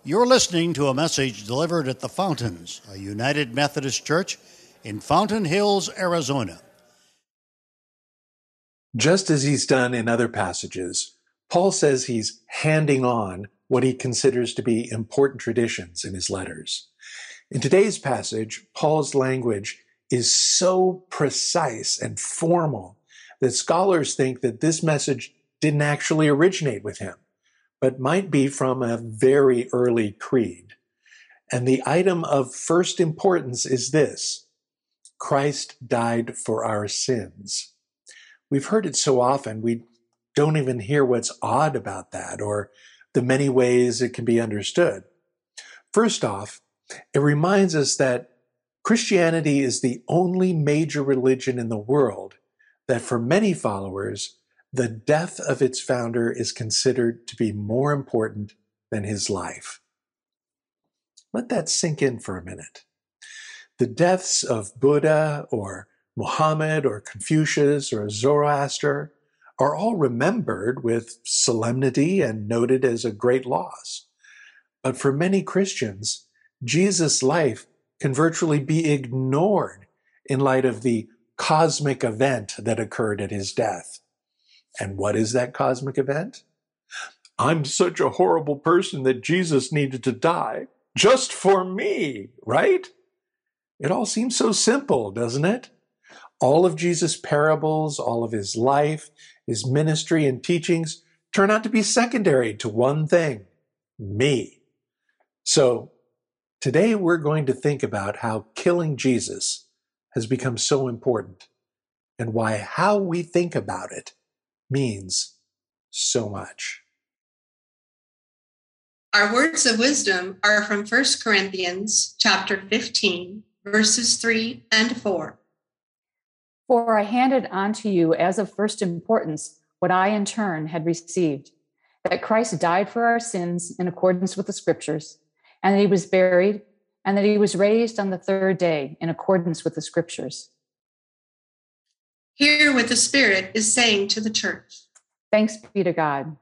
You're listening to a message delivered at the Fountains, a United Methodist Church in Fountain Hills, Arizona. Just as he's done in other passages, Paul says he's handing on what he considers to be important traditions in his letters. In today's passage, Paul's language is so precise and formal that scholars think that this message didn't actually originate with him, but might be from a very early creed. And the item of first importance is this: Christ died for our sins. We've heard it so often, we don't even hear what's odd about that or the many ways it can be understood. First off, it reminds us that Christianity is the only major religion in the world that for many followers, the death of its founder is considered to be more important than his life. Let that sink in for a minute. The deaths of Buddha or Muhammad or Confucius or Zoroaster are all remembered with solemnity and noted as a great loss. But for many Christians, Jesus' life can virtually be ignored in light of the cosmic event that occurred at his death. And what is that cosmic event? I'm such a horrible person that Jesus needed to die just for me, right? It all seems so simple, doesn't it? All of Jesus' parables, all of his life, his ministry and teachings turn out to be secondary to one thing: me. So today we're going to think about how killing Jesus has become so important and why how we think about it means so much. Our words of wisdom are from 1 Corinthians chapter 15, verses 3 and 4. For I handed on to you as of first importance what I in turn had received, that Christ died for our sins in accordance with the Scriptures, and that he was buried, and that he was raised on the third day in accordance with the Scriptures. Hear what the Spirit is saying to the church. Thanks be to God.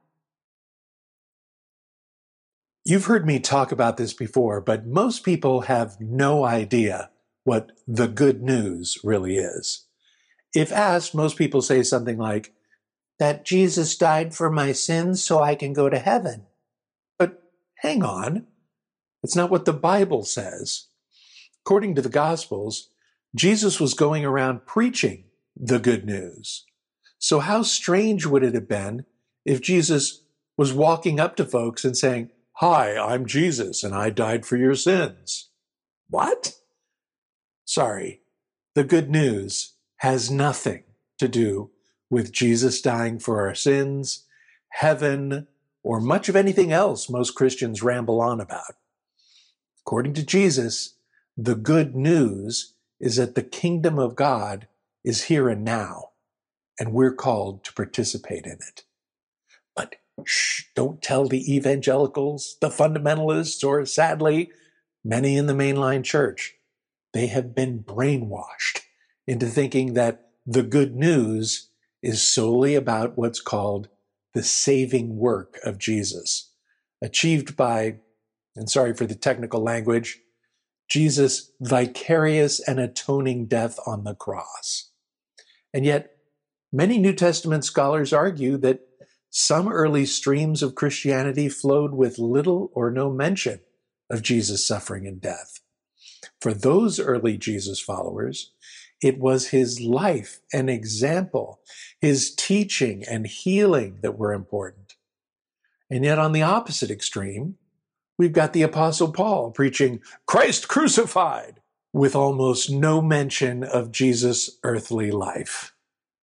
You've heard me talk about this before, but most people have no idea what the good news really is. If asked, most people say something like, that Jesus died for my sins so I can go to heaven. But hang on, it's not what the Bible says. According to the Gospels, Jesus was going around preaching the good news. So how strange would it have been if Jesus was walking up to folks and saying, "Hi, I'm Jesus and I died for your sins"? What? Sorry, the good news has nothing to do with Jesus dying for our sins, heaven, or much of anything else most Christians ramble on about. According to Jesus, the good news is that the kingdom of God is here and now, and we're called to participate in it. But don't tell the evangelicals, the fundamentalists, or sadly, many in the mainline church. They have been brainwashed into thinking that the good news is solely about what's called the saving work of Jesus, achieved by, and sorry for the technical language, Jesus' vicarious and atoning death on the cross. And yet, many New Testament scholars argue that some early streams of Christianity flowed with little or no mention of Jesus' suffering and death. For those early Jesus followers, it was his life and example, his teaching and healing that were important. And yet on the opposite extreme, we've got the Apostle Paul preaching Christ crucified with almost no mention of Jesus' earthly life.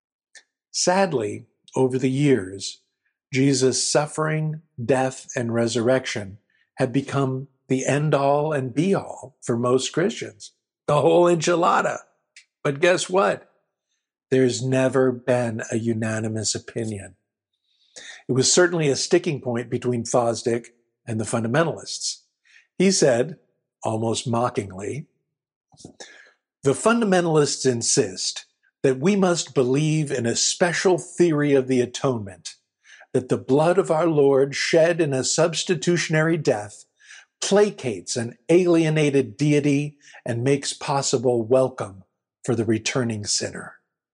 Sadly, over the years, Jesus' suffering, death, and resurrection had become the end-all and be-all for most Christians, the whole enchilada. But guess what? There's never been a unanimous opinion. It was certainly a sticking point between Fosdick and the fundamentalists. He said, almost mockingly, the fundamentalists insist that we must believe in a special theory of the atonement, that the blood of our Lord shed in a substitutionary death placates an alienated deity and makes possible welcome for the returning sinner.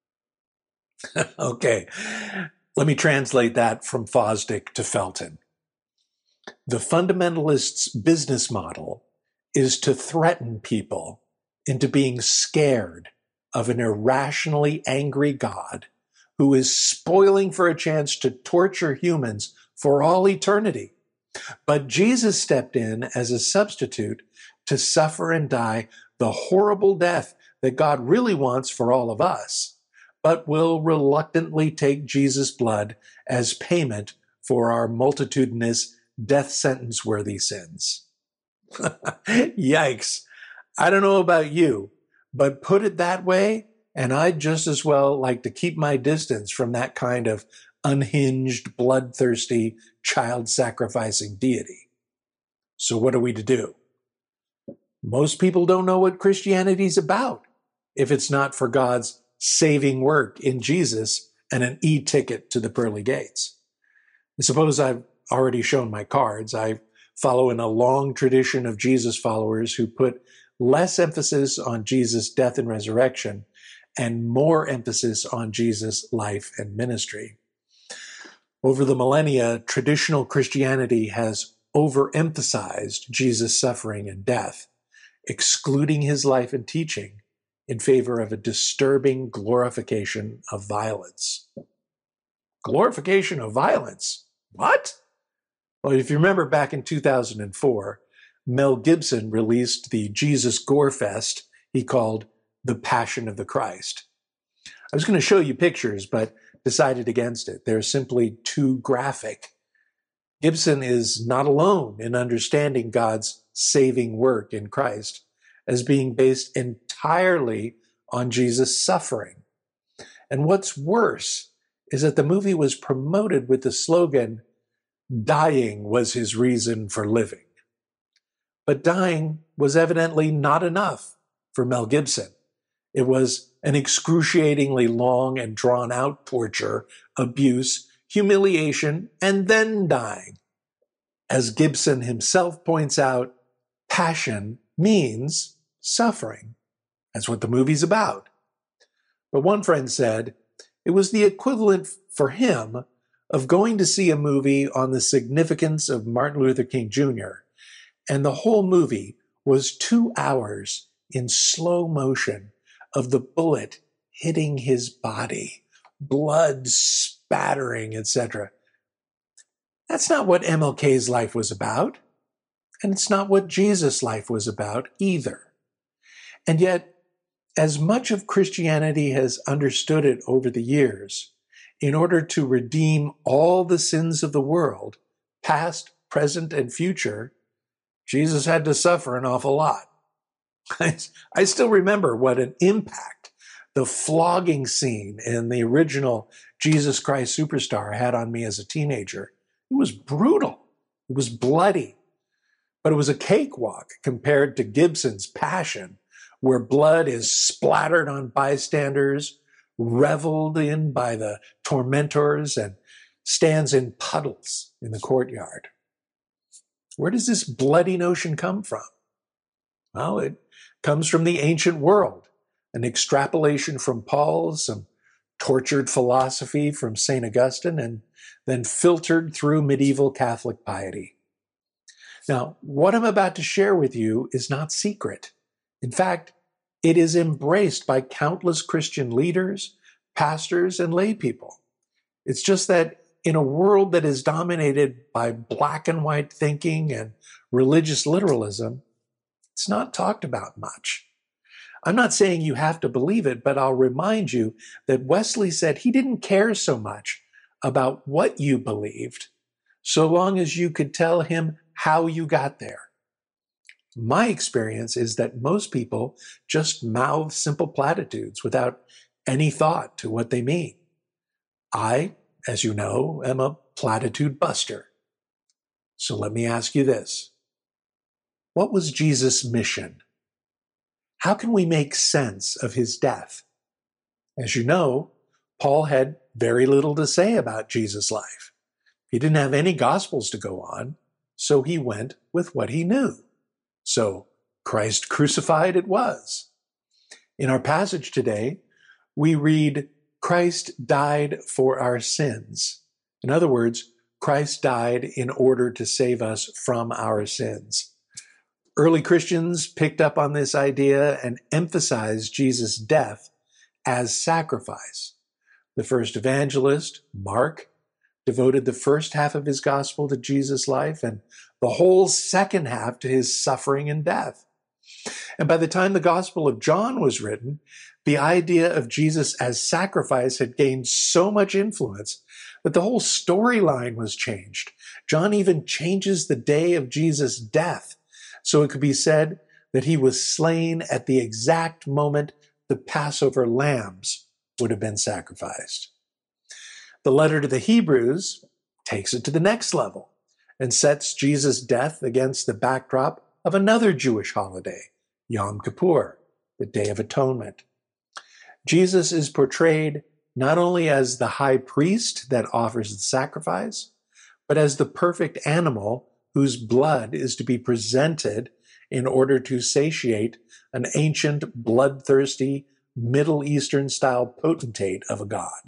Okay, let me translate that from Fosdick to Felton. The fundamentalists' business model is to threaten people into being scared of an irrationally angry God who is spoiling for a chance to torture humans for all eternity. But Jesus stepped in as a substitute to suffer and die the horrible death that God really wants for all of us, but will reluctantly take Jesus' blood as payment for our multitudinous death sentence worthy sins. Yikes. I don't know about you, but put it that way, and I'd just as well like to keep my distance from that kind of unhinged, bloodthirsty, child-sacrificing deity. So what are we to do? Most people don't know what Christianity's about if it's not for God's saving work in Jesus and an e-ticket to the pearly gates. I suppose I've already shown my cards. I follow in a long tradition of Jesus followers who put less emphasis on Jesus' death and resurrection and more emphasis on Jesus' life and ministry. Over the millennia, traditional Christianity has overemphasized Jesus' suffering and death, excluding his life and teaching in favor of a disturbing glorification of violence. Glorification of violence? What? Well, if you remember back in 2004, Mel Gibson released the Jesus Gore Fest he called The Passion of the Christ. I was going to show you pictures, but decided against it. They're simply too graphic. Gibson is not alone in understanding God's saving work in Christ as being based entirely on Jesus' suffering. And what's worse is that the movie was promoted with the slogan, "Dying was his reason for living." But dying was evidently not enough for Mel Gibson. It was an excruciatingly long and drawn-out torture, abuse, humiliation, and then dying. As Gibson himself points out, passion means suffering. That's what the movie's about. But one friend said it was the equivalent for him of going to see a movie on the significance of Martin Luther King Jr., and the whole movie was 2 hours in slow motion of the bullet hitting his body, blood spattering, etc. That's not what MLK's life was about, and it's not what Jesus' life was about either. And yet, as much of Christianity has understood it over the years, in order to redeem all the sins of the world, past, present, and future, Jesus had to suffer an awful lot. I still remember what an impact the flogging scene in the original Jesus Christ Superstar had on me as a teenager. It was brutal. It was bloody. But it was a cakewalk compared to Gibson's Passion, where blood is splattered on bystanders, reveled in by the tormentors, and stands in puddles in the courtyard. Where does this bloody notion come from? Well, it comes from the ancient world, an extrapolation from Paul, some tortured philosophy from St. Augustine, and then filtered through medieval Catholic piety. Now, what I'm about to share with you is not secret. In fact, it is embraced by countless Christian leaders, pastors, and lay people. It's just that in a world that is dominated by black and white thinking and religious literalism, it's not talked about much. I'm not saying you have to believe it, but I'll remind you that Wesley said he didn't care so much about what you believed, so long as you could tell him how you got there. My experience is that most people just mouth simple platitudes without any thought to what they mean. I, as you know, am a platitude buster. So let me ask you this. What was Jesus' mission? How can we make sense of his death? As you know, Paul had very little to say about Jesus' life. He didn't have any gospels to go on, so he went with what he knew. So Christ crucified it was. In our passage today, we read, Christ died for our sins. In other words, Christ died in order to save us from our sins. Early Christians picked up on this idea and emphasized Jesus' death as sacrifice. The first evangelist, Mark, devoted the first half of his gospel to Jesus' life and the whole second half to his suffering and death. And by the time the Gospel of John was written, the idea of Jesus as sacrifice had gained so much influence that the whole storyline was changed. John even changes the day of Jesus' death, so it could be said that he was slain at the exact moment the Passover lambs would have been sacrificed. The letter to the Hebrews takes it to the next level and sets Jesus' death against the backdrop of another Jewish holiday, Yom Kippur, the Day of Atonement. Jesus is portrayed not only as the high priest that offers the sacrifice, but as the perfect animal whose blood is to be presented in order to satiate an ancient, bloodthirsty, Middle Eastern-style potentate of a god.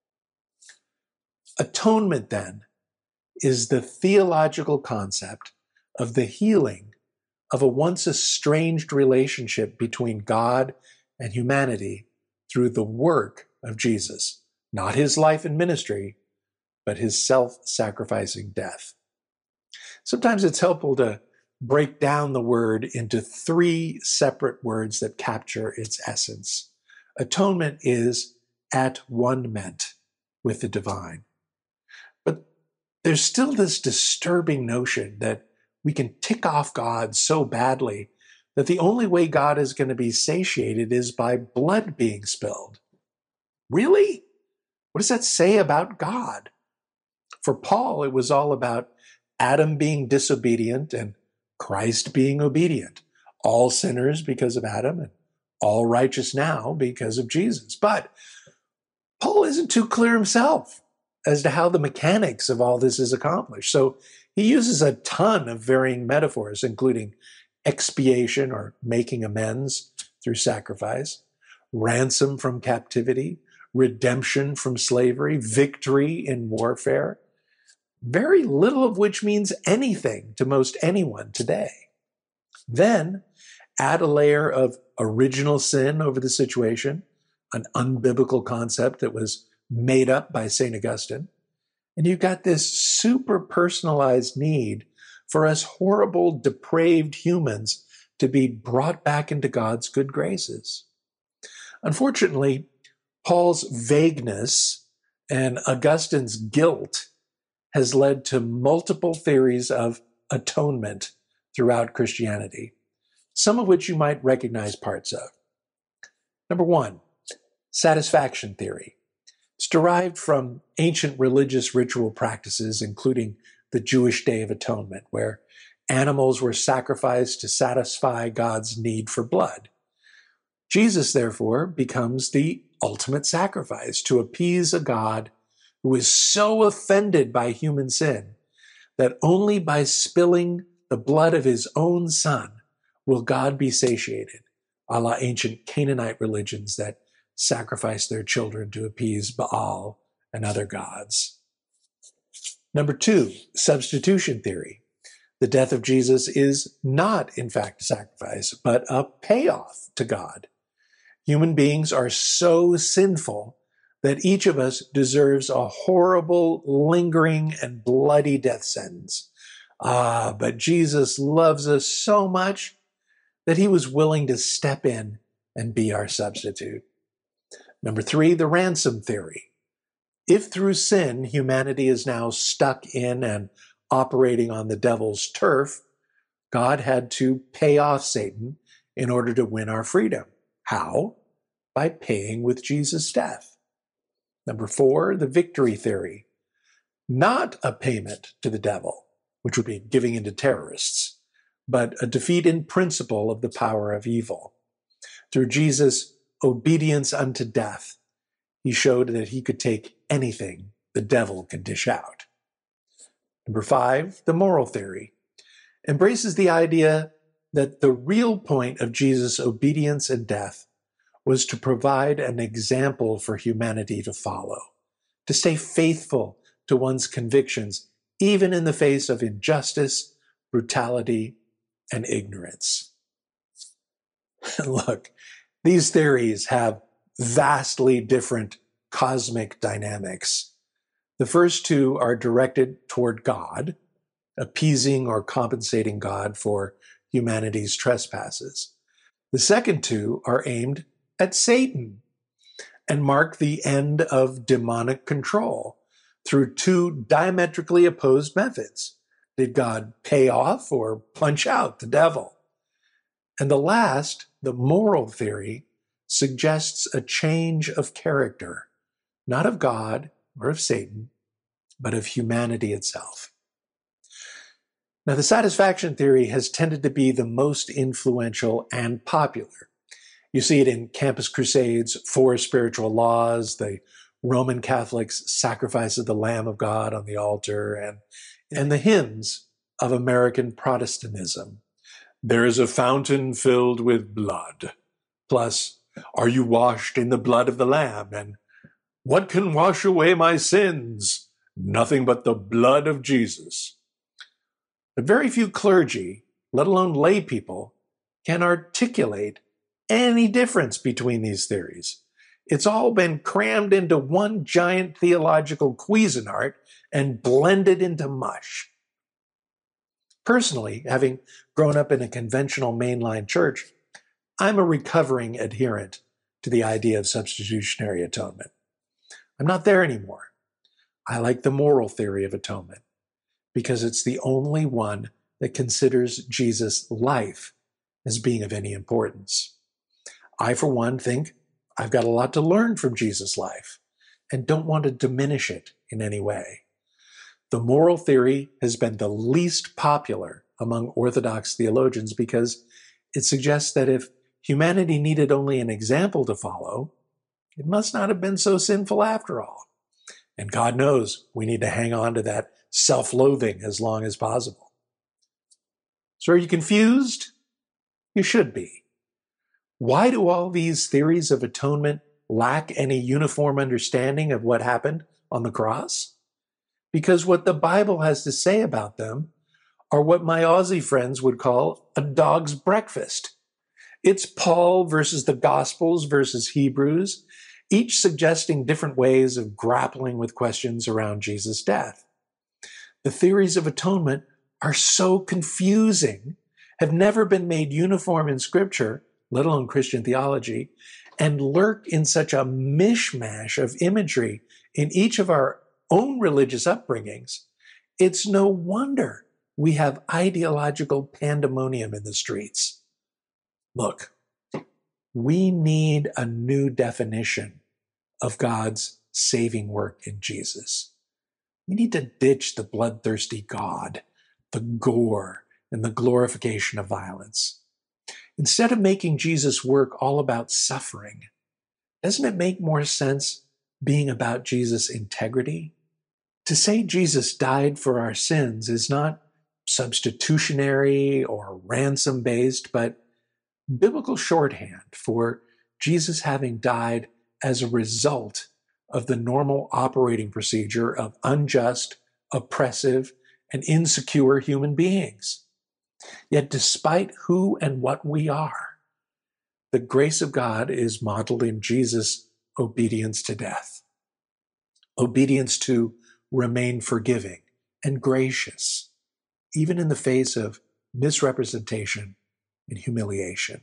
Atonement, then, is the theological concept of the healing of a once estranged relationship between God and humanity through the work of Jesus, not his life and ministry, but his self-sacrificing death. Sometimes it's helpful to break down the word into three separate words that capture its essence. Atonement is at one-ment with the divine. But there's still this disturbing notion that we can tick off God so badly that the only way God is going to be satiated is by blood being spilled. Really? What does that say about God? For Paul, it was all about Adam being disobedient and Christ being obedient. All sinners because of Adam and all righteous now because of Jesus. But Paul isn't too clear himself as to how the mechanics of all this is accomplished. So he uses a ton of varying metaphors, including expiation or making amends through sacrifice, ransom from captivity, redemption from slavery, victory in warfare, very little of which means anything to most anyone today. Then add a layer of original sin over the situation, an unbiblical concept that was made up by St. Augustine, and you've got this super personalized need for us horrible, depraved humans to be brought back into God's good graces. Unfortunately, Paul's vagueness and Augustine's guilt has led to multiple theories of atonement throughout Christianity, some of which you might recognize parts of. Number one, satisfaction theory. It's derived from ancient religious ritual practices, including the Jewish Day of Atonement, where animals were sacrificed to satisfy God's need for blood. Jesus, therefore, becomes the ultimate sacrifice to appease a God who is so offended by human sin that only by spilling the blood of his own son will God be satiated, a la ancient Canaanite religions that sacrifice their children to appease Baal and other gods. Number two, substitution theory. The death of Jesus is not, in fact, a sacrifice, but a payoff to God. Human beings are so sinful that each of us deserves a horrible, lingering, and bloody death sentence. But Jesus loves us so much that he was willing to step in and be our substitute. Number three, the ransom theory. If through sin humanity is now stuck in and operating on the devil's turf, God had to pay off Satan in order to win our freedom. How? By paying with Jesus' death. Number four, the victory theory. Not a payment to the devil, which would be giving in to terrorists, but a defeat in principle of the power of evil. Through Jesus' obedience unto death, he showed that he could take anything the devil could dish out. Number five, the moral theory. embraces the idea that the real point of Jesus' obedience and death was to provide an example for humanity to follow, to stay faithful to one's convictions, even in the face of injustice, brutality, and ignorance. Look, these theories have vastly different cosmic dynamics. The first two are directed toward God, appeasing or compensating God for humanity's trespasses. The second two are aimed at Satan and mark the end of demonic control through two diametrically opposed methods. Did God pay off or punch out the devil? And the last, the moral theory, suggests a change of character, not of God or of Satan, but of humanity itself. Now, the satisfaction theory has tended to be the most influential and popular. You see it in Campus Crusades, Four Spiritual Laws, the Roman Catholics' Sacrifice of the Lamb of God on the altar, and the hymns of American Protestantism. There is a fountain filled with blood. Plus, are you washed in the blood of the Lamb? And what can wash away my sins? Nothing but the blood of Jesus. But very few clergy, let alone lay people, can articulate any difference between these theories. It's all been crammed into one giant theological Cuisinart and blended into mush. Personally, having grown up in a conventional mainline church, I'm a recovering adherent to the idea of substitutionary atonement. I'm not there anymore. I like the moral theory of atonement because it's the only one that considers Jesus' life as being of any importance. I, for one, think I've got a lot to learn from Jesus' life and don't want to diminish it in any way. The moral theory has been the least popular among Orthodox theologians because it suggests that if humanity needed only an example to follow, it must not have been so sinful after all. And God knows we need to hang on to that self-loathing as long as possible. So are you confused? You should be. Why do all these theories of atonement lack any uniform understanding of what happened on the cross? Because what the Bible has to say about them are what my Aussie friends would call a dog's breakfast. It's Paul versus the Gospels versus Hebrews, each suggesting different ways of grappling with questions around Jesus' death. The theories of atonement are so confusing, have never been made uniform in Scripture, let alone Christian theology, and lurk in such a mishmash of imagery in each of our own religious upbringings. It's no wonder we have ideological pandemonium in the streets. Look, we need a new definition of God's saving work in Jesus. We need to ditch the bloodthirsty God, the gore, and the glorification of violence. Instead of making Jesus' work all about suffering, doesn't it make more sense being about Jesus' integrity? To say Jesus died for our sins is not substitutionary or ransom-based, but biblical shorthand for Jesus having died as a result of the normal operating procedure of unjust, oppressive, and insecure human beings. Yet despite who and what we are, the grace of God is modeled in Jesus' obedience to death, obedience to remain forgiving and gracious, even in the face of misrepresentation and humiliation.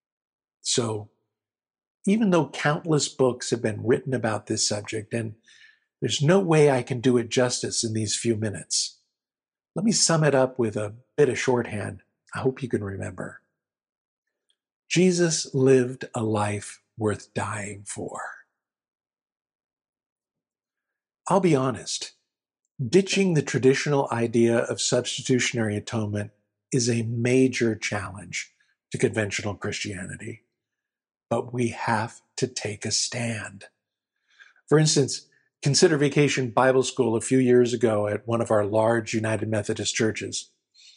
So, even though countless books have been written about this subject, and there's no way I can do it justice in these few minutes, let me sum it up with a bit of shorthand I hope you can remember. Jesus lived a life worth dying for. I'll be honest, ditching the traditional idea of substitutionary atonement is a major challenge to conventional Christianity. But we have to take a stand. For instance, consider Vacation Bible School a few years ago at one of our large United Methodist churches.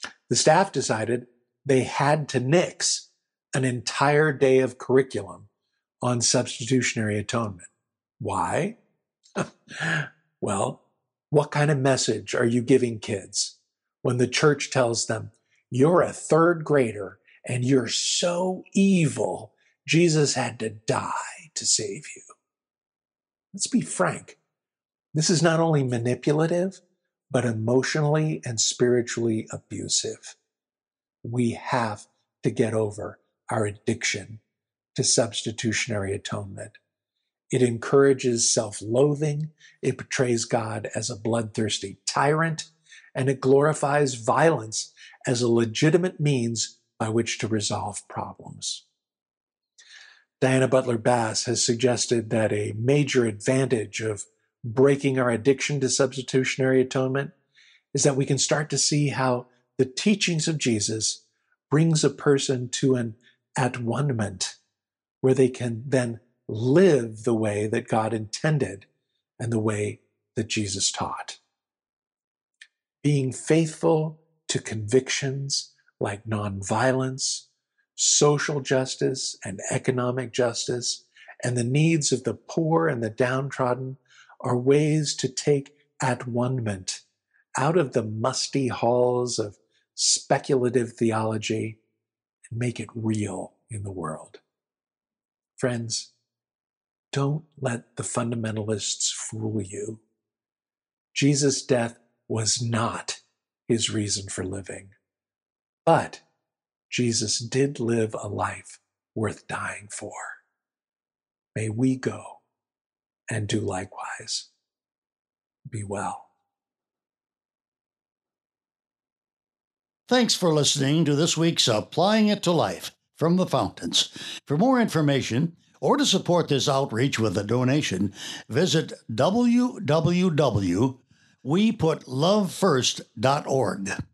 The staff decided they had to nix an entire day of curriculum on substitutionary atonement. Why? Well, what kind of message are you giving kids when the church tells them, you're a third grader and you're so evil, Jesus had to die to save you? Let's be frank. This is not only manipulative, but emotionally and spiritually abusive. We have to get over our addiction to substitutionary atonement. It encourages self-loathing, it portrays God as a bloodthirsty tyrant, and it glorifies violence as a legitimate means by which to resolve problems. Diana Butler Bass has suggested that a major advantage of breaking our addiction to substitutionary atonement is that we can start to see how the teachings of Jesus brings a person to an at-one-ment where they can then live the way that God intended and the way that Jesus taught. Being faithful to convictions like nonviolence, social justice and economic justice, and the needs of the poor and the downtrodden are ways to take at-one-ment out of the musty halls of speculative theology and make it real in the world. Friends, don't let the fundamentalists fool you. Jesus' death was not his reason for living, but Jesus did live a life worth dying for. May we go and do likewise. Be well. Thanks for listening to this week's Applying It to Life from the Fountains. For more information or to support this outreach with a donation, visit www.weputlovefirst.org.